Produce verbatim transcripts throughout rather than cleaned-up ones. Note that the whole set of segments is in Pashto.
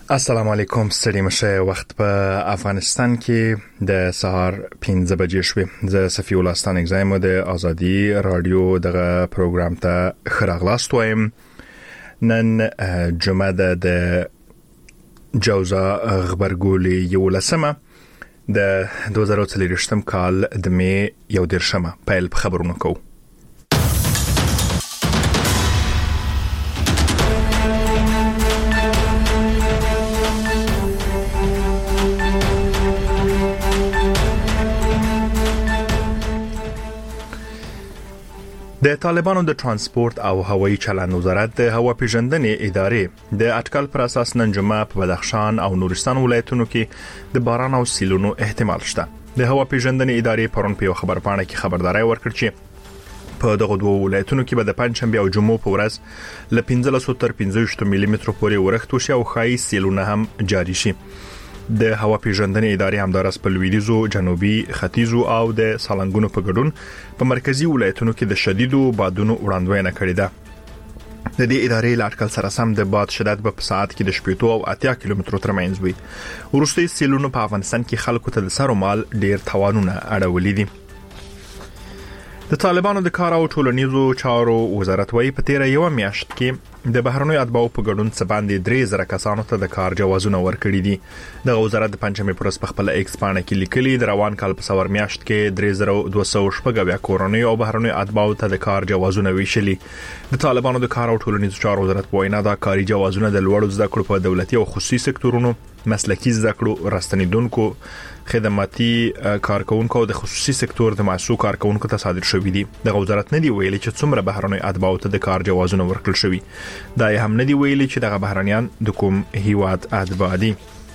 السلام علیکم. ستړي مشه. وخت په افغانستان کې د سهار پنځه بجې شوې. زه صفی الله ستانک زایم د ازادي رادیو دغه پروګرام ته خراغلاست وایم. نن جمعه د جوزا خبرګولي یو لسمه د دوه زره څلوېښتم کال د می یو دیرشمه پیل خبرونه کوو. د طالبانو د ترانسپورت او هوایي چلند وزارت د هوا پیژندنې ادارې د اټکل پر اساس نن جمعه په بدخشان او نورستان ولایتونو کې د باران او سیلونو احتمال شته. د هوا پیژندنې ادارې پرون په خبرپاڼه کې خبرداري ورکړه چې په دغه دوه ولایتونو کې به د پنځشنبه او جمعې په ورځ ل پنځلس تر پنځه ملي متر پورې ورښت وشي او خای سیلونه هم جاری شي. د هوا پیژندنې ادارې همدارس په لویدیزو، جنوبي، ختیځو او د سالنګونو په ګډون په مرکزی ولایتونو کې د شدیدو بادونو وړاندوینه کړې ده. د دې ادارې لاټکل سره سم د باد شدت په ساعت کې د شپږ او اتیا کیلومترو ترمنځ وي. ورستي سیلونو په افغانستان کې خلکو ته د سر او مال ډیر تاوانونه اړولې دي. د طالبانو د کار او ټولنیزو چارو وزارت وايي په تیر یو میاشت کې د بهرنیو اتباعو په ګډون څه باندې درې زره کسانو ته د کار جوازونه ورکړي دي. د وزارت د پنځمې پرس په خپل ایکس باندې کې لیکلي د روان کال په سور میاشت کې درې زره دوه سوه شپږ کورنۍ او بهرنیو اتباعو ته د کار جوازونه ویشلي. د طالبانو د کار او ټولنیزو چارو وزارت په وینا دا کاري جوازونه د لوړو زده کړو په دولتي او خصوصي سکتورونو، مسلکي زده کړو، راستنیدونکو، خدماتي کارکونکو او د خصوصي سکتور د معسو کارکونکو ته صادر شوې دي. د وزارت نه دی ویلي چې څومره بهرنۍ اتباعو ته د کار جوازونه ورکړل شوي. دا هم نه دی ویلي چې دغه بهرنیان د کوم هیواد اتباع دي.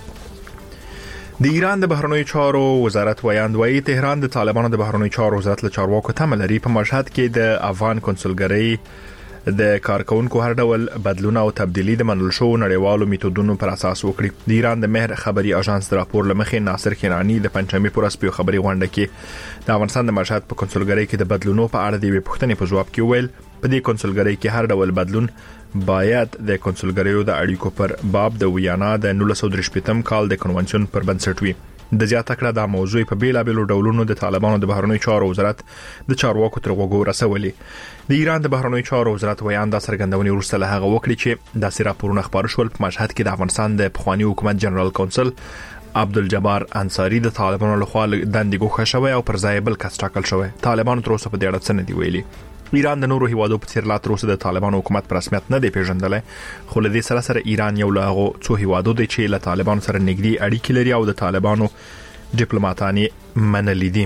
د ایران د بهرنیو چارو وزارت ویاند وايي تهران د طالبانو د بهرنیو چارو وزارت له چارواکو تمه لري په مشهد کې د افغان کنسولګرۍ د کارکونکو هر ډول بدلون او تبدیلی د منل شو نړیوالو میتودونو پر اساس وکړي. د ایران د مهر خبري اژانس د راپور لمخې ناصر کنانی د پنځمې پر اساس په خبري غونډه کې د افغانستان د مشهد په کنسولګرۍ کې د بدلونو په اړه د پوښتنې په جواب کې ویل په دې کنسولګرۍ کې هر ډول بدلون باید د کنسولګریو د اړیکو پر باب د ویانا د نولس سوه شپږم کال د کنونشن پر بنسټ وي. د زیاته کړه د موضوع په بیلابېلو ډولونو د طالبانو د بهرنیو چارو وزارت د چارواکو تر غوږو رسولې. د ایران د بهرنیو چارو وزارت ویاند سرګندونې ورسته له هغه وکړي چې د سیرا پورونه خبر شول په مشهد کې د افغانستان د پخوانی حکومت جنرال کونسل عبدالجبار انصاری د طالبانو لخوا دندې ګوښه شوی او پر ځای بل کس ټاکل شوی. طالبانو تر اوسه په دې اړه څه نه دی ویلي. ایران د نورو هیوادو په څیر لا تر اوسه د طالبانو حکومت پر رسمیت نه دی پیژندلی، خو له دې سره سره ایران یو له هغو څو هیوادو دی چې له طالبانو سره نږدې اړیکې لري او د طالبانو ډیپلوماټانی منلي دي.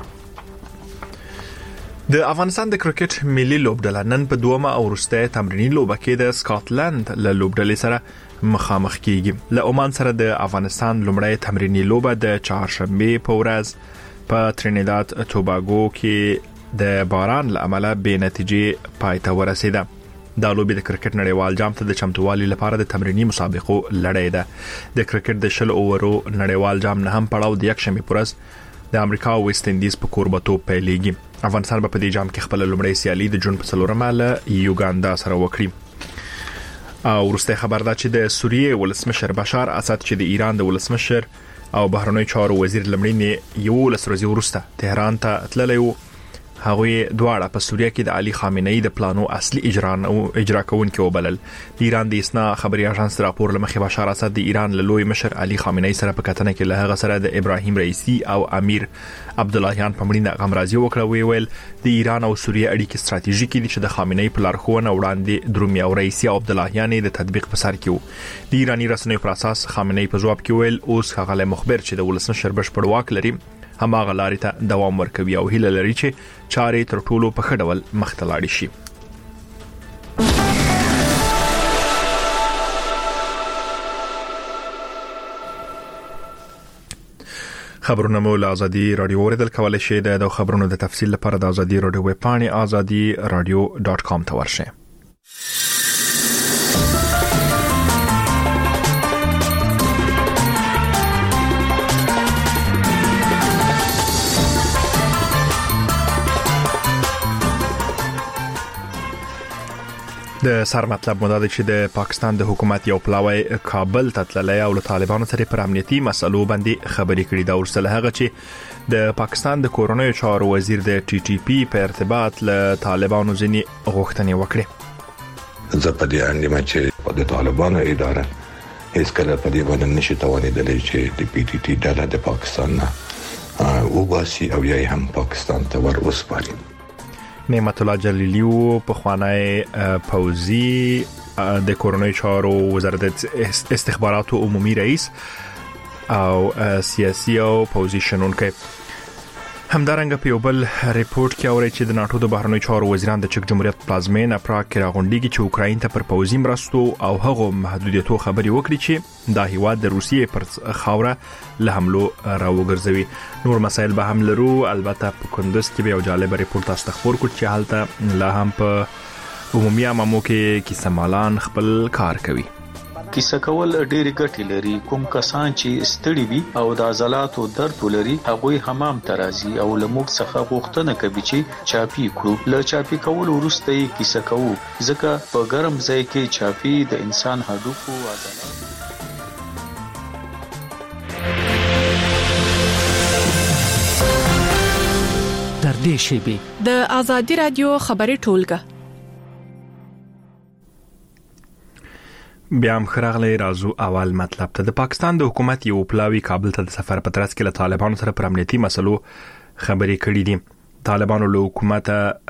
د افغانستان د کرکټ ملي لوبډله نن په دومه او وروستۍ تمرینی لوبه کې د سکاټلند له لوبډلې سره مخامخ کیږي. له عمان سره د افغانستان لومړی تمرینی لوبه د چهارشنبه په ورځ په ترینیداد توباګو کې د باران له امله به نتیجې پای ته ورسیده. دا لوبه د کرکټ نړیوال جام ته د چمتووالي لپاره د تمرینی مسابقو لړۍ ده. د کرکټ د شل اوورو نړیوال جام نه هم پړاو د یکشنبه پر ورځ د امریکا او ویسټ انډیز په کوربتوب پیلېږي. افغانستان په دې جام کې خپل لومړی سیالي د جون په څلورمه له یوګاندا سره وکړي. او ورسته خبر ده چې د سوریې ولسمشر بشار اسد چې د ایران د ولسمشر او بهرنیو چارو وزیر لمړی یو لس ورځې وروسته تهران ته تللی و، هغه دواړه په سوریه کې د علي خامنه‌ای د پلانو اصلي اجرا او اجرا کوونکي وبلل. د ایران د اسنا خبري اژانس راپور لمخې بشار اسد د ایران له لوی مشر علي خامنه‌ای سره په کتنه کې له هغه سره د ابراهیم رئیسی او امیر عبداللهیان په مړینه غمرازي وکړه. وی ویل د ایران او سوریه اړیکې ستراتیژیکي دي چې د خامنه‌ای په لارښوونه وړاندې درومي او رئیسی او عبداللهیان د تطبیق په سر کې وو. د ایرانی رسنیو پر اساس خامنه‌ای په جواب کې ویل اوس هغه له مخبر چې د ولسمشر بشپړ واک لري هماغه لارې ته دوام ورکوي او هیله لري چې چارې تر ټولو په ښه ډول مخته لاړې شي. خبرونه مو له ازادي رادیو اوریدل کولای شئ. د خبرونو د تفصیل لپاره د ازادي رادیو ویب پاڼې ازادي رادیو ډاټ کام ته ورشئ. د سر مطلب مو دا دی چې د پاکستان د حکومت یو پلاوی کابل ته تللی او له طالبانو سره پر امنیتي مسلو باندې خبرې کړې دا ورسره هغه چې د پاکستان د کورونی چارو وزیر د ټي ټي پی په ارتباط له طالبانو ځینې غوښتنې وکړې. زه په دې اندېم چې د طالبانو اداره هیڅ کله په دې باندې نشي توانېدلی چې د پی ټي ټي ډله د پاکستان نه او باسي او یا هم پاکستان ته ور وسپاري. نعمت الله جلیلیو په خوانای پوزي د کورونی چارو وزارت استخباراتو عمومي رئیس او سیاسي او پوزي شنونکي همدارنګه په یو بل ریپورت کې اوري چې د ناتو د بهرنی چارو وزیران د چک جمهوریت پلازمین پراګ کې راغونډيږي چې اوکراین ته پر پوزي مرستو او هغه محدودیتو خبري وکړي چې د هیواد د روسیې پر خاوره له حملو راوګرځوي. نور مسایل به هم لرو، البته په کندوز کې به یو جالب ریپورت استخبار کوي چې حالت لا هم په عمومي عامو کې کیسمالان خپل کار کوي. کیسه کول ډېری ګټې لري. کوم کسان چې ستړي وي او د عضلاتو درد ولري هغوی حمام ته راځي او له موږ څخه غوښتنه کوي چې چاپی کړو. له چاپی کول وروسته یې کیسه کوو ځکه په ګرم ځای کې چاپی د انسان هډوکو عضلات تر دې شی د آزادي رادیو خبري ټولګه بیا هم خراغلی رازو اول مطلب ته. د پاکستان د حکومت یو پلاوی کابل ته د سفر په ترڅ کې له طالبانو سره پر امنیتي مسلو خبرې کړې دي. طالبانو له حکومت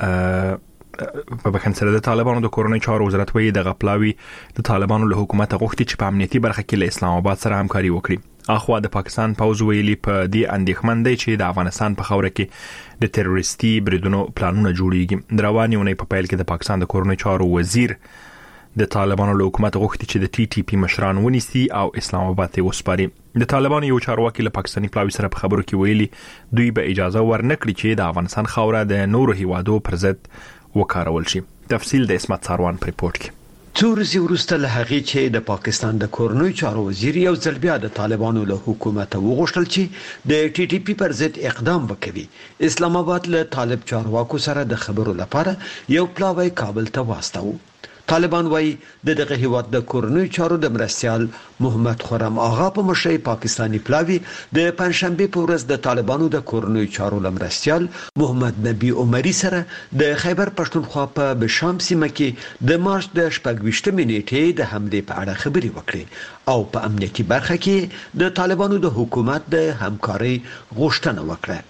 په بخښن سره د طالبانو د کورونی چارو وزارت وایي د غپلاوی د طالبانو له حکومت غوښتي چې په امنیتي برخه کې له اسلام آباد سره همکاري وکړي. اخوا د پاکستان پوز ویلي په دې اندېښمن دی چې د افغانستان په خوره کې د تروریستي بریدونو پلانونه جوړیږي. درواني ونې په پیل کې د پاکستان د کورونی چارو وزیر د طالبانو له حکومت غوښتي چې د ټي ټي پی مشران ونیسي او اسلام آباد ته وسپاري. د طالبانو یو چارواکي له پاکستاني پلاوی سره په خبرو کې ویلي دوی به اجازه ورنکړي چې د افغانستان خوره د نورو هیوادو پر ضد وکارول شي. تفصیل د اسمت ساروان په ریپورت کې. څو ورځې وروسته له هغې چې د پاکستان د کورنۍ چارو وزیر یو ځل بیا د طالبانو له حکومت وغوښتل چې د ټي ټي پی پر ضد اقدام وکړي، اسلام آباد له طالب چارواکو سره د خبرو لپاره یو پلاوی کابل ته واستاوه. طالبان وايي د دغه هیواد د کورنۍ چارو د مرستيال محمد خرم آغا په مشرۍ پاکستانی پلاوی د پنځشنبه په ورځ د طالبانو د کورنۍ چارو لمرستيال محمد نبی عمری سره د خیبر پښتونخوا په بشام سیمه کې د مارچ د شپږویشتمې نیټې د حمله په اړه خبري وکړي او په امنیتي برخه کې د طالبانو د حکومت د همکاري غوښتنه وکړه.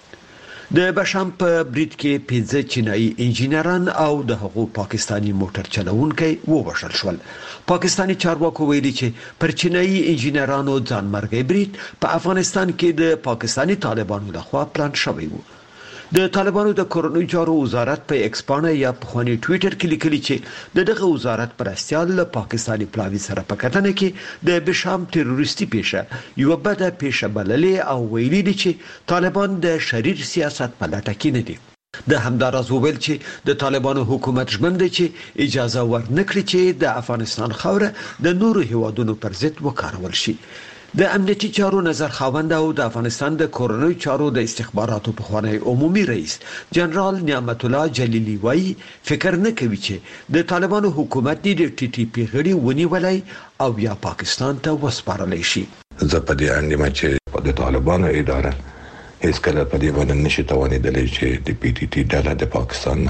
د بشام په برید کې پنځه چینایي انجینران او د هغو پاکستانی موټر چلوونکي ووژل شول. پاکستانی چارواکو ویلي چې پر چینایي انجینرانو ځانمرګي برید په افغانستان کې د پاکستانی طالبانو لخوا پلان شوی و. د طالبانو د کورنۍ چارو وزارت په ایکس باندې یا په خواني ټوئیټر کې لیکلي چې د دغه وزارت پرستیال له پاکستانی پلاوی سره په کتنه کې د بشام تروریستي پیښه یو بده پیښه بللې او ویلي دي چې طالبان د شریر سیاست په لټه کې نه دي. د همدارز ویل چې د طالبانو حکومت ژمن دی چې اجازه ورنکړي چې د افغانستان خوره د نورو هیوادونو پر ضد وکارول شي. د امنیتي چارو نظر خاوند او د افغانستان د کورنۍ چارو د استخباراتو په خوانی عمومي رئیس جنرال نعمت الله جلیلی وایي فکر نه کوي چې د طالبانو حکومت د ټي ټي پی غړي ونیولای او یا پاکستان ته وسپارل شي. زه په دې اندېم چې د طالبانو اداره هیڅ کله په دې باندې نشي توانېدلی چې د پی ټي ټي ډله د پاکستان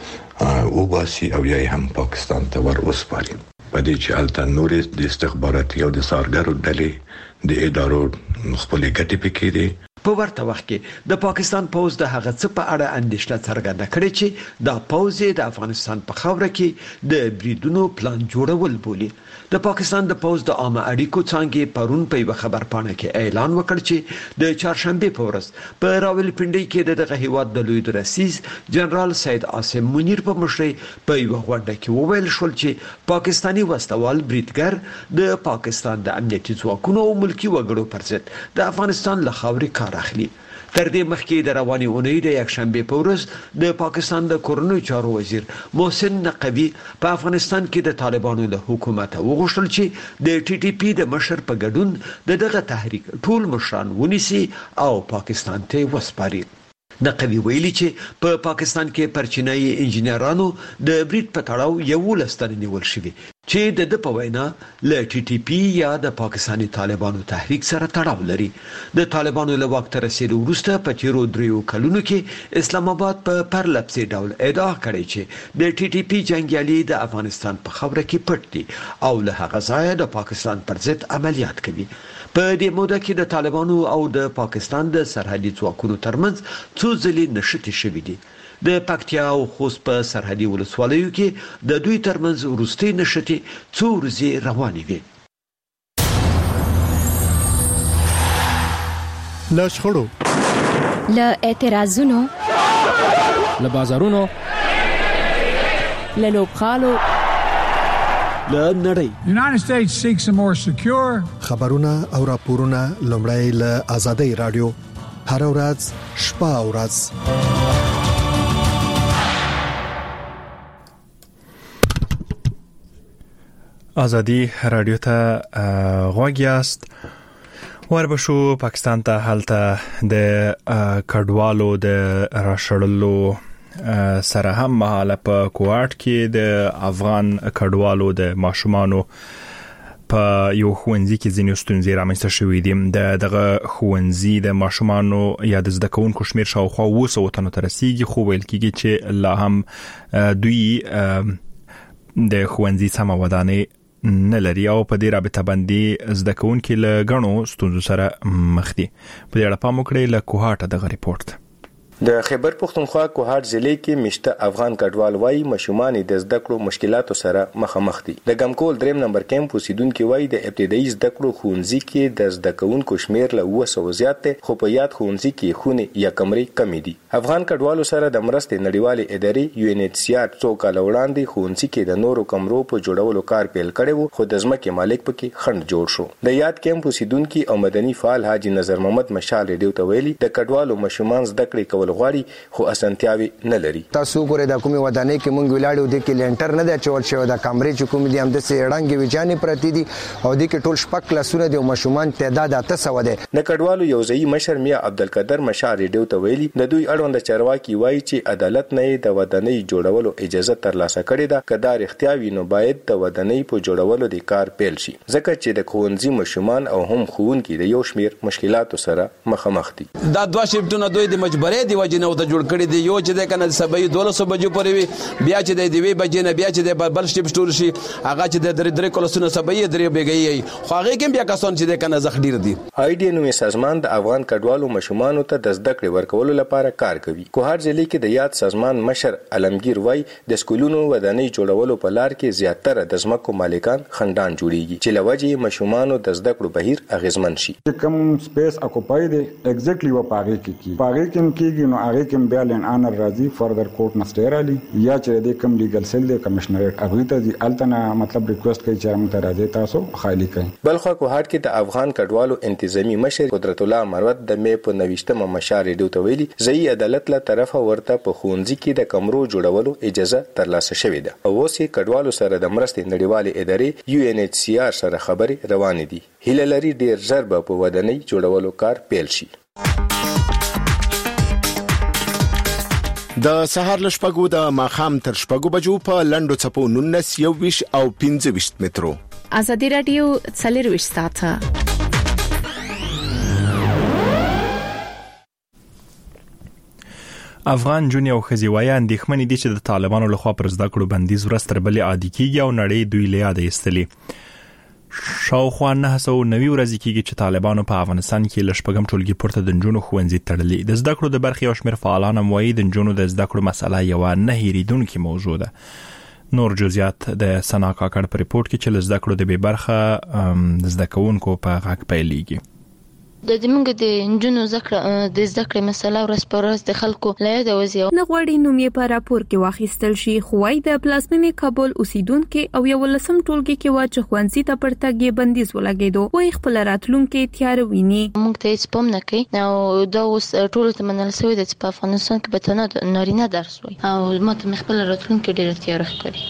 نه او باسي او یا هم پاکستان ته ور وسپاري. په دې چې الته نورې د استخباراتي او د سارګرو ډلې د ادارو خپل ګټې پکې دي. په ورته وخت کې د پاکستان پوز د هغه څه په اړه اندېښنه څرګنده کړې چې د پوز د افغانستان په خاوره کې د بریدونو پلان جوړول بولي. د پاکستان د پوز د عامه اړیکو څنګه پرون په یو خبر پاڼه کې اعلان وکړ چې د چهارشنبه په ورځ په راولپنډي کې دغه هیواد د لوی رئیس جنرال سید عاصم منیر په مشرۍ په یو غونډه کې وویل شول چې پاکستانی وسوال بریدګر د پاکستان د امنیتي ځواکونو او ملکی وګړو پر ضد د افغانستان له خاورې کار اخلي. تر دې مخکې د رواني اونۍ د یکشنبه په ورځ د پاکستان د کورنۍ چارو وزیر محسن نقوی په افغانستان کې د طالبانو له حکومت وغوښتل چې د ټي ټي پی د مشر په ګډون دغه تحریک ټول مشران ونیسي او پاکستان ته وسپاري. د قوی ویلي چې په پاکستان کې پرچینای انجنیرانو د بریټ په تړاو یو لستن نیول شوی چې د د په وینا ل ټي ټي پی یا د پاکستاني طالبانو تحریک سره تړاو لري. د طالبانو له وخت رسیدو وروسته په تیرو دریو کلونو کې اسلام آباد په پرلپسې ډول ادعا کړې چې د ټي ټي پی جنگیالي د افغانستان په خاوره کې پټ دي او له هغه ځایه د پاکستان پر ضد عملیات کوي. په دې موده کې د طالبانو او د پاکستان د سرحدي ځواکونو ترمنځ څو ځلې نښتې شوې دي. د پکتیا او خوست په سرحدي ولسوالیو کې د دوی ترمنځ وروستۍ نښتې څو ورځې روانې وې. له شخړو، له اعتراضونو، له بازارونو، له لوبغالو، له نړۍ. United States seeks a more secure خبرونه او راپورونه لومړی له آزادۍ رادیو هر ورځ شپه او ورځ. آزادی رادیو ته غوږ یاست. وربشو پاکستان ته حالته د کډوالو د راشړلو سره هم مهاله په کوارټ کې د افغان کډوالو د ماشومانو په یو ښوونځي کې ځینې ستونزې رامنځته شوې دي. د دغه ښوونځي د ماشومانو یا د زده کوونکو شمېر شاوخوا اوه سوه تنو ته رسیږي، خو ویل کېږي چې لا هم دوی د ښوونځي سمه ودانۍ نه لري او په دې رابطه باندې زده کوونکي له غنو ستونزو سره مخ دي. په دې اړه پام وکړئ. له کوهاټه دغه ریپورت. د خیبر پختونخوا کوهاټ ضلع کې مشته افغان کډوال وای ماشومان د زده کړو مشکلاتو سره مخامخ دي. د ګمکول دریم نمبر کیمپ اوسیدونکو وای د ابتدایي زده کړو ښوونځي کې د زده کوونکو شمیر له اوه سوه زیات دی، خو په یاد ښوونځي کې خونه یا کمرې کمې دي. افغان کډوالو سره د مرستې نړیوالې ادارې یو ان ایچ سی آر څو کال وړاندې ښوونځي کې د نورو کمرو په جوړولو کار پیل کړی وو، خو د ځمکې مالک پکې خنډ جوړ شو. د یاد کیمپ اوسیدونکو او مدني فعال حاجی نظر محمد مشال ریډیو ته ویلي د کډوالو ماشومان زده کړې کول غواړي، خو اسانتیاوي نه لري. تاسو ګورئ د کومې ودانۍ کې مونږ ولاړو د کې لینټر نه دی چول شوی، د کمرې چې کوم دي هم د سیړنګ ویجانې پرتی دي او د کې ټول شپږ کلاسونه دي او ماشومان تعداد اته سوه دی. د کډوالو یو ځای مشر میا عبدالقادر مشار ریډیو ته ویلي د دوی اړوند چارواکي وایي چې عدالت نه د ودانۍ جوړولو اجازه ترلاسه کړې ده. که دا رښتیا وي نو باید د ودانۍ په جوړولو د کار پیل شي، ځکه چې د ښوونځي ماشومان او هم ښوونکي د یو شمیر مشکلاتو سره مخامخ دي. دا دوه شیفټونه دوی د مجبورې دی وجه نه ته جوړ کړی دی. یو چې د کنه سبې دولسو بجو پورې وي، بیا چې د دوی بجې نه بیا چې د بل شیفټ ټول شي هغه چې د درې درې کلاسونو سبې درې بګي، خو هغه کې بیا کسان چې د کنه زخ ډیر دي. آی ډي نوې سازمان د افغان کډوالو ماشومانو ته د زده کړې ورکولو لپاره کار کوي. کوهاټ ضلع کې د یاد سازمان مشر علمگیر وای د سکولونو ودانۍ جوړولو په لار کې زیاتره د ځمکو مالکان خندان جوړیږي چې لوجه ماشومانو د زده کړو بهیر اغیزمن شي. کوم سپیس اکوپای دی ایگزیکټلی و پاګه کې کی پاګه کې کېږي نو هغه کې بیا لن انر راځي فردر کورټ مستر علي یا چې د کوم لیګل سیل د کمشنریټ هغه ته دی التنا مطلب ریکوست کوي چې موږ ته راځي تاسو خالی کړئ. بلخو کوهاټ کې د افغان کډوالو انتظامی مشر قدرت الله مروت د مې په نوښتمه مشار ریډیو ته ویلي ځای عدالت له طرفه ورته په ښوونځي کې د کمرو جوړولو اجازه ترلاسه شوې ده او اوس کډوالو سره د مرستې نړیوالې ادارې یو ان ایچ سی آر سره خبرې روانې دي. هیله لري ډیر ژر به په ودانۍ جوړولو کار پیل شي. د سهار لشپګو د ماخام تر شپګو بجو په لندو چپو نونس یو ویش او پنځه ویش مترو. آزادی رادیو څلور ویش ساعته. افغان جونی او خزیوای اندېښمنې دي چې د طالبانو لخوا پر زده کړو بندیز ورستر بلې عادي کیږي او نړۍ دوی له یاد ایستلي. شاوخوا نه سو نوي ورځې کېږي چې طالبانو په افغانستان کې لشپږم ټولګي پورته د نجونو ښوونځي تړلي. د زده کړو د برخې او شمېر فعالان هم وایي د نجونو د زده کړو مسله یوه نه هېرېدونکې موضوع ده. نور جزئیات د سنا کاکړ په ریپورت کې چې له زده کړو د بې برخه د زده کوونکو په غږ پیلېږي. د دمنګ د انجونو ذکر د ذکر مسله ورس پرس د خلکو لای د وزیو نه غوړي نوم یې په راپور کې واخیستل شي. خوای د پلازمینې کابل اوسیدونکو او یو لسم ټولګي کې وا چې خوانسي ته پرتګي بندیز ولګیدو. وای خپل راتلونکو تیار ویني. موږ ته سپم نه کوي او دا اوس ټول ته منل سوی د په افغانستان کې به تنه نارینه درس وای او ماته خپل راتلونکو ډیر تیار ښکاري.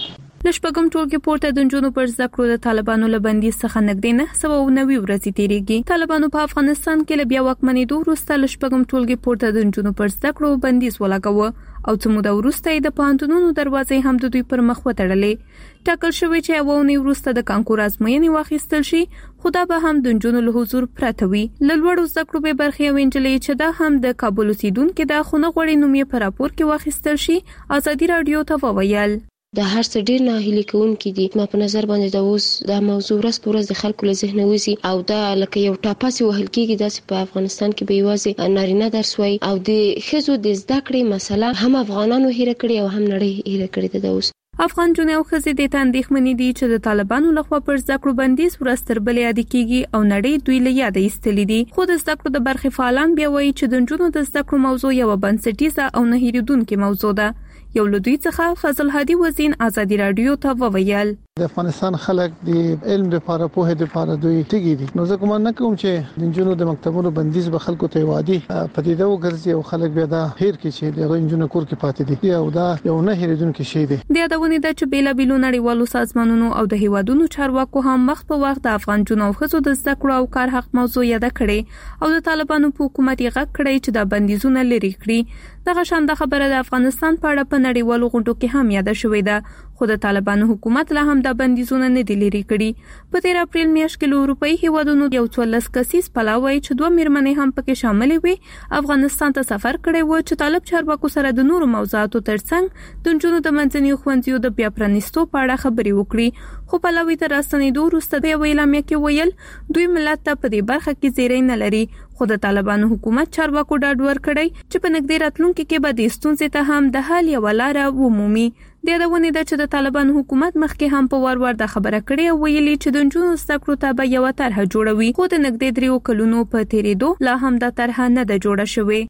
لشپګم ټولګي پورته د جنونو پر ذکر د طالبانو لبندي څخه نګدې نه سبا نوي ورځې تیریږي. طالبانو په افغانستان کې له بیا واکمنۍ دوه وروسته لشپګم ټولګي پورته د جنونو پر ذکر بندیز ولګاوه او څه موده وروسته د پوهنتونونو دروازې هم د دوی پر مخ وتړلې. ټاکل شوی چې اونۍ وروسته د کانکور ازموینې واخیستل شي، خو دا به هم د جنونو له حضور پرته وي. له لوړو زده کړو به برخې وینجلې چې دا هم د کابل اوسیدونکو د خونه غوړې نومې په راپور کې واخیستل شي. ازادي رادیو ته وویل د هر څه ډیر نه هلي کوونکې دي. ما په نظر باندې دا اوس دا موضوع ورځ په ورځ د خلکو له ذهنه وځي او دا لکه یو ټاپاسي وهل کېږي. داسې په افغانستان کې به یوازې نارینه درس وایي او د ښځو د زده کړې مسله هم افغانانو هیره کړې او هم نړۍ هیره کړې ده. اوس افغان جنې او ښځې د تاندېخمنې دي چې د طالبانو لخوا پر زده کړو بندیز ورځ تر بلې یاد کیږي او نړۍ دوی له یاد ایستلې دي. خو د زده کړو د برخې فعالان بیا وایي چې د جنونو د زده کړو موضوع یو بنسټیزه او نه هېریدونکې موضوع ده. یو له دوی څخه فضل هادي وزین ازادي رادیو ته وویل د افغانستان خلک د علم لپاره په هده لپاره دوی ټیګي دي. نو زه کوم نه کوم چې د جنونو د مکتبونو بندیز به خلکو ته وادي پدیده وګرځي او خلک بیا دا هیر کې چې د جنونو کور کې پاتې دي او دا یو نه هېریدونکې شی دی. د یادونه ده چې بیلا بیلو نړیوالو سازمانونو او د هیوادونو چارواکو هم وخت په وخت د افغان جنونو او ښځو د زده کړو او کار حق موضوع یاد کړي او د طالبانو په حکومت یې غږ کړی چې دا بندیزونه لري کړي. دغه شان د خبره د افغانستان په اړه په نړیوالو غونډو کې هم یاد شوې ده، خو د طالبانو حکومت له هم د بندیزونه نه دي لري کړي. په تیر اپریل میاشت کې له اروپאי هیوادونو یو څوارلس کسیز پلاوی چې دوه میرمنې هم پکې شامل وي افغانستان ته سفر کړی و چې طالب چارواکو سره د نورو موضوعاتو ترڅنګ د جنونو د منځني ښوونځیو د بیا پرانیستو په اړه خبرې وکړي. خو پلاوی ته راستنېدو وروسته د یو اعلامیه کې ویل دوی ملت ته په دې برخه کې زیری نه لري. خو د طالبانو حکومت چارواکو ډاډ ورکړی چې په نږدې راتلونکي کې به د ستونزې ته هم د حل یوه لاره ومومي. د یادونې ده چې د طالبانو حکومت مخکې هم په وار وار د خبره کړې او ویلي چې د نجونو زده کړو ته به یوه طرحه جوړوي، خو د نږدې دریو کلونو په تېرېدو لا هم دا طرحه نه ده جوړه شوې.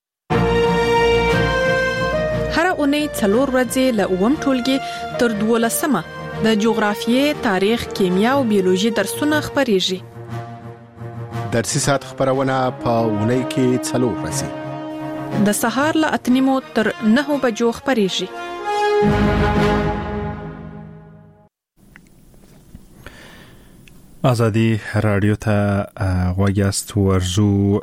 هر اونۍ څلور ورځې له اووم ټولګي تر دولسمه د جغرافیې، تاریخ، کیمیا او بیولوژي درسونه خپرېږي. درسي ساعت خبرونه په اونۍ کې څلور ورځې د سهار له اته نیمو تر نهو بجو خپرېږي. ازادي رادیو ته غوږیاست. ورزو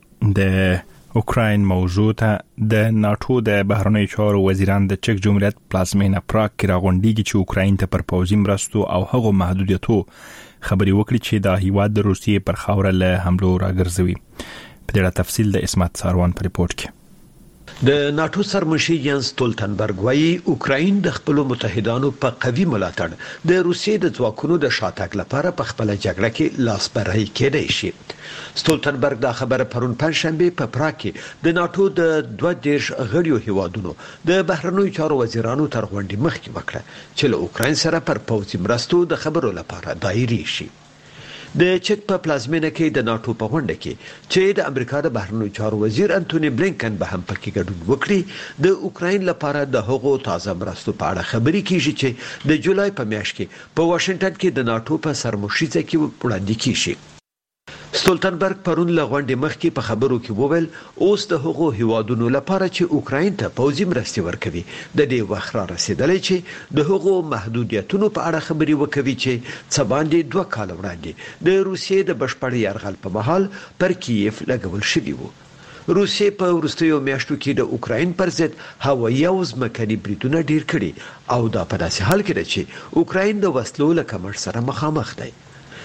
د اوکراین موضوع ته د ناتو د بهرنیو چارو وزیران د چک جمهوریت پلازمینه پراګ کې راغونډيږي چې اوکراین ته پر پوځي مرستو او هغو محدودیتو خبري وکړي چې د هیواد د روسیې پر خاوره له حملو راګرځوي. په دې اړه تفصیل د اسمت ساروان په ریپورت کې. د ناتو سرمشي ینس ستولتنبرګ وايي اوکراین د خپل متحدانو په قوي ملاتړ د روسیې د ځواکونو د شاتګ لپاره په خپل جګړه کې لاس برای کېدای شي. ستولتنبرګ دا خبره پرون پنځشنبه په پراګ کې د ناتو د دوه دیرش غړیو هیوادونو د بهرنیو چارو وزیرانو تر غونډې مخکې وکړه چې له اوکراین سره پر پوځي مرستو د خبرو لپاره دایري شي. د چک په پلازمینه کې د ناتو په غونډه کې چې د امریکا د بهرنیو چارو وزیر انټونی بلینکن به هم پکې ګډون وکړي، د اوکراین لپاره د هغو تازه مرستو په اړه خبرې کیږي چې د جولای په میاشت کې په واشنگټن کې د ناتو په سرمشيزه کې وړاندې کیږي. ستولتنبرګ پرون له غونډې مخکې په خبرو کې وویل اوس د هغو هیوادونو لپاره چې اوکراین ته پوځي مرستې ورکوي د دې وخت را رسیدلی چې د هغو محدودیتونو په اړه خبرې وکوي چې څه باندې دوه کال وړاندې د روسیې د بشپړ یرغل په مهال پر کیف لګول شوی وو. روسیې په وروستیو میاشتو کې د اوکراین پر ضد هوایي او ځمکني بریدونه ډیر کړي او دا په داسې حال کې ده چې اوکراین د وسلو له کمښت سره مخامخ دی.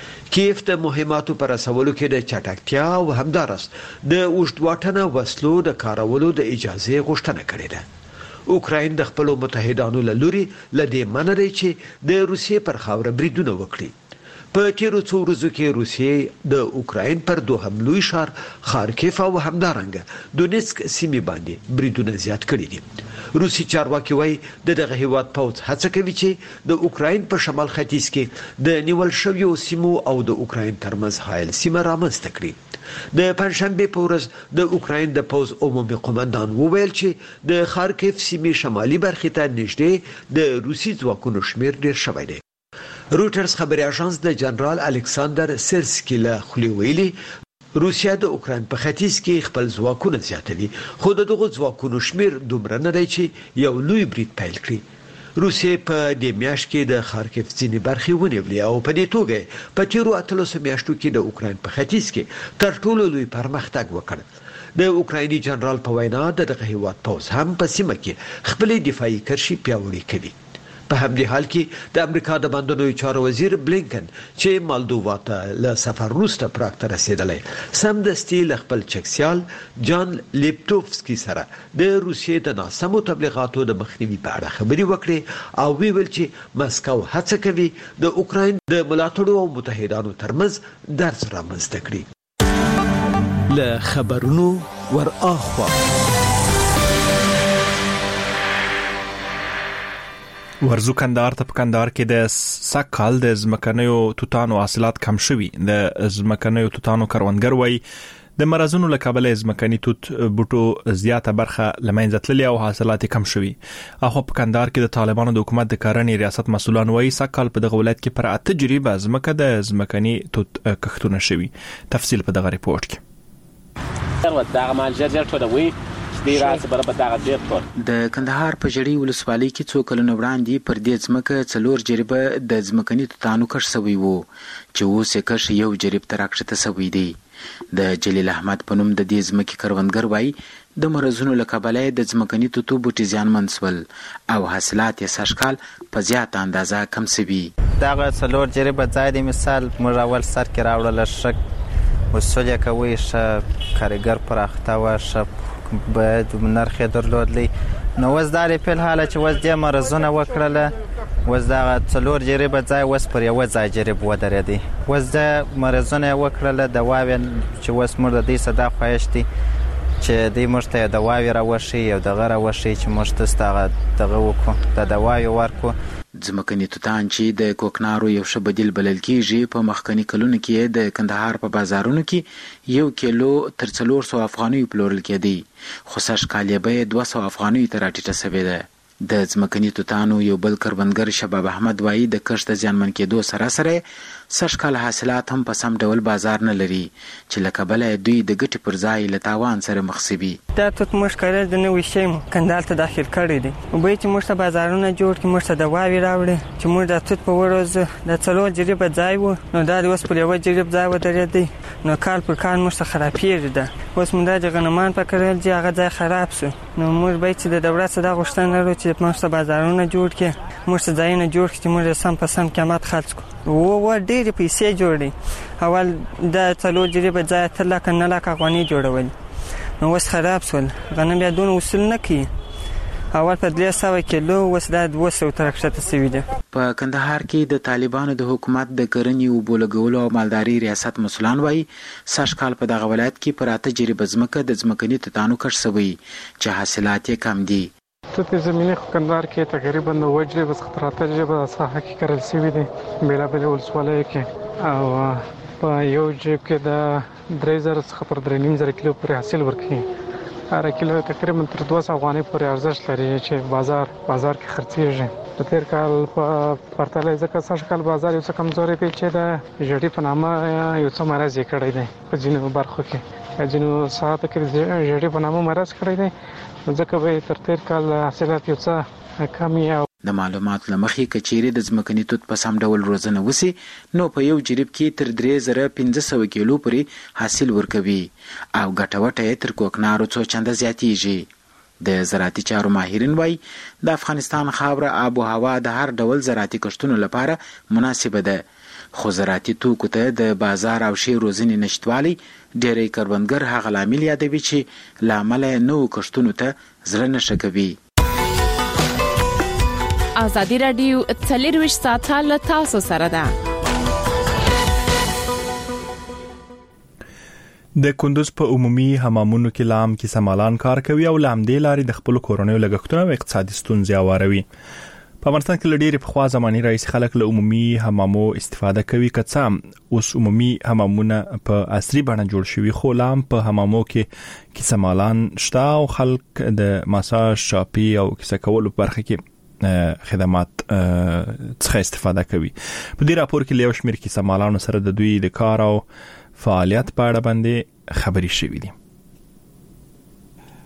کیف د مهماتو پر رسولو کې د چټکتیا او همدارس د اوږدواټنه وسلو د کارولو د اجازه غوښتنه کړې ده. اوکراین د خپل متحدانو له لوري لدې منري چې د روسیې پر خاوره بریدونه وکړي. په تیرو څو ورځو کې روسیې د اوکراین پر دوهم لوی ښار خارکیف او همدارنګه دونیسک سیمې باندې بریدونه زیات کړي دي. روسي چارواکي وايي د دغه هیواد پوځ هڅه کوي چې د اوکراین په شمال ختیځ کې د نیول شویو سیمو او د اوکراین ترمنځ حایل سیمه رامنځته کړي. د پنځشنبه په ورځ د اوکراین د پوځ عمومي قومندان وویل چې د خارکیف سیمې شمالي برخې ته نږدې د روسي ځواکونو شمیر ډیر شوی دی. روټرز خبري اژانس د جنرال الکساندر سیرسکي له خولي ویلي روسیا د اوکراین په ختیځ کې خپل ځواکونه زیاتوي، خو د دغه ځواکونو شمیر دومره نه دی چې یو لوی برید پیل کړي. روسیې په دې میاشت کې د خارکیف ځینې برخې ونیولې او په دې توګه په تیرو اتلسو میاشتو کې د اوکراین په ختیځ کې تر ټولو لوی پرمختګ وکړ د اوکرایني جنرال په وینا د دغه هیواد پوځ هم په سیمه کې خپل دفاعي کرښې پیاوړې کوي په همدې حال کې د امریکا د بندرونو چارو وزیر بلینکن چې مالدووا ته له سفر وروسته پراګ ته رسیدلی سمدستي له خپل چکسیال جان لیپټوفسکي سره د روسیې د ناسمو تبلیغاتو د مخنیوي په اړه خبرې وکړې او ویل چې مسکو هڅه کوي د اوکراین د ملاتړو او متحدانو ترمنځ درز رامنځته کړي. له خبرونو ور اخوا ورزو کندهار ته په کندهار کې د سکهال د ځمکنیو توتانو حاصلات کم شوي. د ځمکنیو توتانو کروندګر وایي د مرزونو له کبله ځمکني توت بوټو زیاته برخه لمنځه تللې او حاصلات کم شوي. اخو په کندهار کې د طالبانو د حکومت د کرنې ریاست مسؤلان وایي سکهال په دغه ولایت کې پر اته جریبه ځمکه د ځمکني توت کښتونه شوي. تفصیل په دغه ریپورت کې. دغه مال جرجر ټولوي د کندهار په جړی ولسوالۍ کې څو کلونه وړاندې پر دې ځمکه څلور جریبه د ځمکني توتانو کښت شوی وو چې اوس یې کښت یو جریب ته راکښته شوی دی. د جلیل احمد په نوم د دې ځمکې کروندګر وایي د مرزونو له کبله د ځمکني توتو بوټي زیانمن شول او حاصلات یې سږکال په زیاته اندازه کم شوي. دغه څلور جریبه ځای د مثال موږ اول سر کې راوړله ښه وسول یې کوي ښه کارګر پراخته وه ښه باید نرخ درلودلی نو وز دا په حاله چې وز دې مرزونه وکړله وز دا څلور جریبه ځای وس پر یو ځای جریب ودرېدی وز د مرزونه وکړله د واوی چې وس موږ د دې صدا خوښتي چې دې موږ ته د واوی راوشي او د غره وشي چې موږ ته ستغه دغه وکړو د د واوی ورکو. ځمکني توتان چې د کوکنارو یو ښه بدیل بلل کیږي په مخکنی کلونو کې د کندهار په بازارونو کې یو کیلو تر څلور سوه افغانیو پلورل کېدی خو سږکال یې بیه دوه سوه افغانیو ته راټیټه شوې ده. د ځمکني توتانو یو بل کروندګر شباب احمد وایي د کښت د زیانمن کېدو سره سره سږکال حاصلات هم په سم ډول بازار نه لري چې له کبله دوی د ګټې پر ځای له تاوان سره مخ شوي. دا توت موږ کرل د نوي شی مو کندهار ته داخل کړی دی وبوی چې موږ ته بازارونه جوړ کړي موږ ته د واوی راوړي چې موږ د توت په ورځ د څلور جریبه ځای وو نو دا اوس پر یو جریب ځای ودرېدی نو کال پر کال موږ ته خرابېږي ده اوس موږ د غنمان په کرل چې هغه ځای خراب شو نو موږ باید چې د دولت څخه دا غوښتنه لرو چې موږ ته بازارونه جوړ کړي موږ ته ځایونه جوړ کړي چې موږ سم په سم قیمت خرڅ کړو و و ډېرې پیسې جوړې اول د څلور جریبه ځای اتر لکه نه لکه افغانۍ جوړول نو اوس خراب شول غنم بیا دونه وصول نه کوي اول په درې سوه کیلو اوس دا دوه سوه ته راکښته شوي ده. په کندهار کې د طالبانو د حکومت د کرنې اوبو لګولو او مالدارۍ ریاست مسؤلان وایي سږکال په دغه ولایت کې پر اته جریبه ځمکه د ځمکني توتانو کښت شوی چې حاصلات یې کم دي. توت زمینی خو کندهار کې تقریبا نوي جریبه څخه تر اته جریبه ساحه کې کرل شوي دي بېلابېلې ولسوالیو کې او په یو جریب کې د درې زره څخه تر درې نیم زره کیلو پورې حاصل ورکوي. هر کیلو تقریبا تر دوه سوه افغانۍ پورې ارزښت لري چې بازار بازار کې خرڅېږي. د تېر کال په پرتله ځکه سږکال بازار یو څه کمزوری دی چې د ژړۍ په نامه یو څه مرض یې کړی دی په ځینو برخو کې ځینو ساعتو کې ژړۍ په نامه مرض کړی دی ځکه به تر تېر کال حاصلات یو څه کم یې. د معلوماتو له مخې که چیرې د ځمکني توت په سم ډول روزنه وسي نو په یو جریب کې تر درې زره پنځه سوه کیلو پورې حاصل ورکوي او ګټه وټه یې تر کوکنارو څو چنده زیاتیږي. د زراعتي چارو ماهرین وایي د افغانستان خاوره آب و هوا د هر ډول زراعتي کښتونو لپاره مناسبه ده خو زراعتي توکو ته د بازار او ښې روزنې نشتوالی ډېری کروندګر هغه لامل یادوي چې له امله نوو کښتونو ته زړه نه ښه کوي. ازادي راډیو څلرویشت ساعته له تاسو سره ده. د کندوز په عمومي حمامونو کې لام کې سمالان کار کوي او لام دی لاري د خپل کورونیو لګښتونه او اقتصادي ستونزې اوروي. په افغانستان کې لډيري په خوا زماني رئیس خلک له عمومي حمامو استفاده کوي کڅام اوس عمومي حمامونه په عصري بڼه جوړ شوي خو لام په حمامو کې کې سمالان شته او خلک د ماساژ شاپي او کیسه کولو برخه کې خدمات څخه استفاده کوي. په دې راپور کې له شمیر کې سمالانو سره د دوی د کار او فعالیت په اړه باندې خبري شوې دي.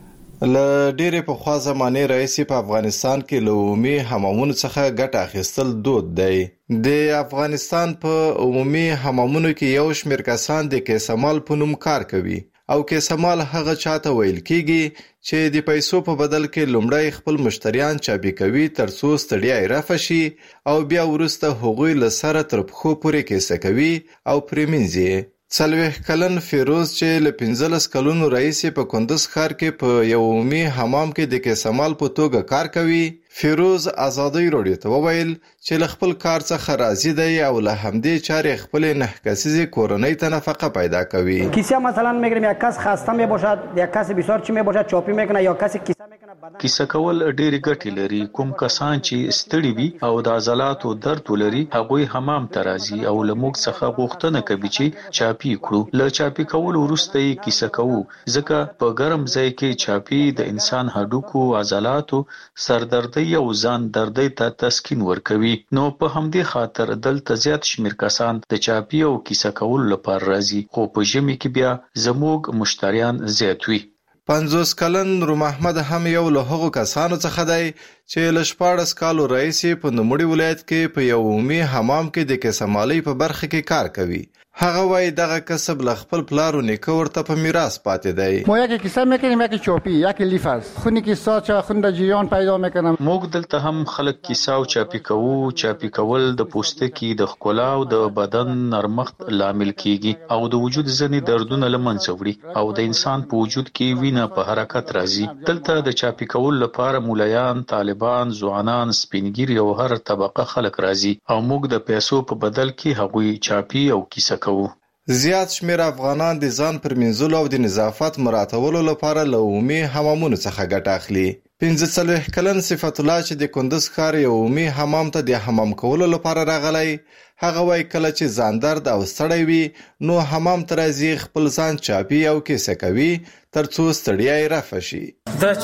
له ډېرې پخوا زمانې راهیسې په افغانستان کې له عمومي حمامونو څخه ګټه اخیستل دود دی. د افغانستان په عمومي حمامونو کې یو شمېر کسان د کیسمال په نوم کار کوي او کیسمال هغه چاته ویل کیږي چې د پیسو په بدل کې لومړی خپل مشتریان چاپی کوي ترڅو ستړیا یې رفع شي او بیا وروسته هغوی له سره تر پښو پورې کیسه کوي او پرې مینځي. څلوېښت کلن فیروز چې له پنځلس کلونو راهیسې په کندز ښار کې په یو عمومي حمام کې د کیسمال په توګه کار کوي، فیروز آزادۍ راډیو ته وویل چې له خپل کار څخه راضي دی او له همدې چارې خپل نه کسیزی کورنۍ ته نفقه پیدا کوي. کیسه مثلا میگیریم یک کس خسته می باشد، یک کس بسیار چی می باشد چاپی میکنه یا کسی کیسه میکنه. کیسه کول ډېری ګټې لري. کوم کسان چې ستړي وي او د عضلاتو درد ولري هغوی حمام ته راځي او له موږ څخه غوښتنه کوي چې چاپی کړو. له چاپی کول وروسته یې کیسه کوو ځکه په ګرم ځای کې چاپی د انسان هډوکو، عضلاتو، سردردۍ او ځان دردۍ ته تسکین ورکوي. نو په همدې خاطر دلته زیات شمیر کسان د چاپی او کیسه کول لپاره راځي، خو په ژمي کې بیا زموږ مشتریان زیات وي. پنځوس کلن روم احمد هم یو له هغو کسانو څخه دی چې له شپاړس کالو راهیسې په نوموړي ولایت کې په یو عمومي حمام کې د کیسمالۍ په برخه کې کار کوي. هغه وایي دغه کسب له خپل پلار و نیکه ورته په میراث پاتې دی. ما یکی کیسه میکنیم، یکی چاپی، یکی لیف است. خونی کیسه چا خون د جریان پیدا میکنم. موږ دلته هم خلک کیسه او چاپی کوو. چاپی کول د پوستکي د ښکلا او د بدن نرمښت لامل کیږي او د وجود ځینې دردونه له منځه وړي او د انسان په وجود کې وینه په حرکت راځي. دلته د چاپی کول لپاره مولایان، طالبان، ځوانان، سپینګیري او هر طبقه خلک راځي او موږ د پیسو په بدل کې هغوی چاپی او کیسه کوو. زیات شمیر افغانان د ځان پر منځلو او د نظافت مراعاتولو لپاره له عمومي حمامونو څخه ګټه اخلي. پنځه څلوېښت کلن صفت الله چې د کندز ښار یو عمومي حمام ته د حمام کولو لپاره راغلی، هغه وایي کله چې ځان درد او ستړی وي نو حمام ته راځي، خپل ځان چاپي او کیسه کوي ترڅو ستړیا یې رفع شي. دا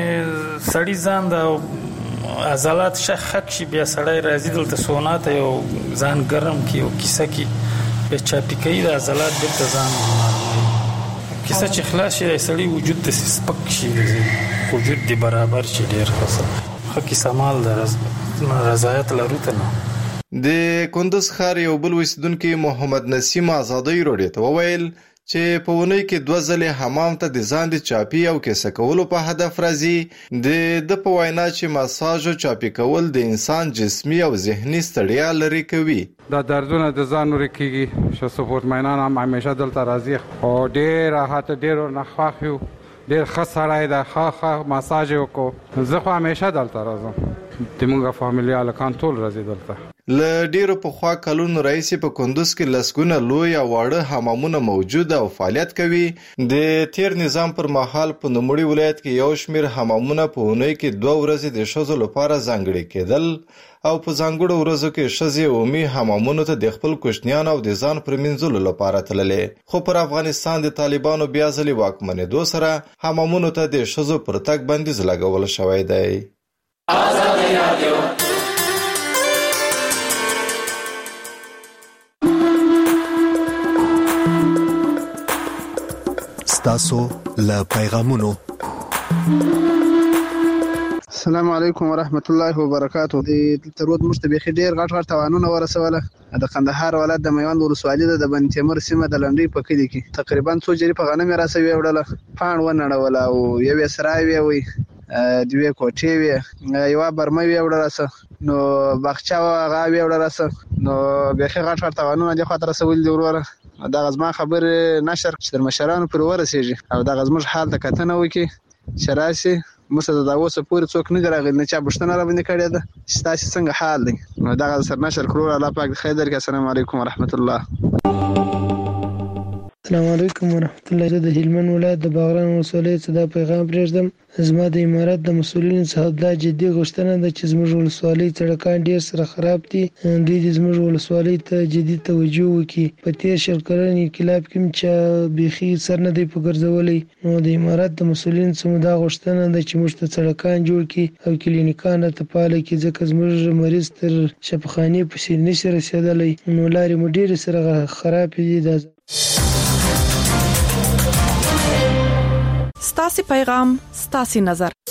چې سړی ځان د عضلات شخک شي بیا سړی راځي دلته سونا ته یو ځان ګرم کی او کیسه کی بیا چاپی کوي د عضلات بیرته ځان نرموي. کیسه چې خلاص شي سړی وجود د سپک شي، وجود دی برابر شي، ډیر ښه کیسه مال د رضایت لرو ته نه. د کندز ښار یو بل اوسیدونکي محمد نسیم آزادۍ راډیو ته وویل چې په اونۍ کې دوه ځلې حمام ته د ځان د چاپی او کیسه کولو په هدف راځي. د د په وینا چې مساج او چاپی کول د انسان جسمي او ذهني ستړیا لرې کوي. دا دردونه د ځان لرې کیږي. چې سپورت مینان هم همیشه دلته راځي او ډېر راحت، ډېر ورنه خوښ یو، ډېر ښه سړی دی، ښه ښه مساج یې وکړو. زه خو همیشه دلته راځم، زموږ فامیلي هلکان ټول راځي دلته. له ډیرو پخوا کلونو راهیسې په کندز کې لسګونه لوی او واړه حمامونه موجود او فعالیت کوي. د تیر نظام پر مهال په نوموړي ولایت کې یو شمېر حمامونه په اونۍ کې دوه ورځې د ښځو لپاره ځانګړي کېدل او په ځانګړو ورځو کې ښځې عمومي حمامونو ته د خپل کوچنیان او د ځان پر مینځلو لپاره تللې. خو پر افغانستان د طالبانو بیا ځلې واکمنېدو سره حمامونو ته د ښځو پر تګ بندیز لګول شوی دی. آزادۍ رادیو ستاسو له پیغامونو. السلام علیکم ورحمت الله وبرکاتو. د ترود مشتبه ډیر غټ غټ توانونه ورسوله. د قندهار ولایت د میوند ولسوالۍ د بن تیمور سیمه د لنډۍ په کلي کې تقریبا څو جری په غنم راسوي وړله، پاڼ ونړول او یو سراوي وي دوی کوټې وي، یو برمه وی وړله نو بخچا هغه وی وړله نو بخي غټ غټ توانونه د خاطر رسول دی وروره. دا غزما خبر نشر چې مشرانو پر ورسېږي او دا غزمش حال ته کتنه وکي شراسي مسله دا اوسه پورې څوک نه راغلی نه چا بشتنه را باندې کړی ده چې تاسو څنګه حال دی. نو دا غزر نشر کړو. الله پاک خیر درکړي. السلام علیکم ورحمت الله. السلام علیکم ورحمت الله. زه د هلمند ولایت د باغران ولسوالۍ څخه دا پیغام پرېږدم. زما د امارات د مسؤلینو څخه دا جدي غوښتنه ده چې زموږ ولسوالۍ سړکان ډېر سره خراب دي. دوی د زموږ ولسوالۍ ته جدي توجه وکړي. په تېر شل کلن انقلاب کې چې بیخي سر نه دی په ګرځولی، نو د امارات د مسؤلینو څخه دا غوښتنه ده چې موږ ته سړکان جوړ کړي او کلینیکان راته فعاله کړي، ځکه زموږ مریض تر شفاخانې پسې نشي رسېدلی. نو لارې مو ډېرې سره خرابې دي. دا ستاسو ستاسو پیغام ستاسو نظر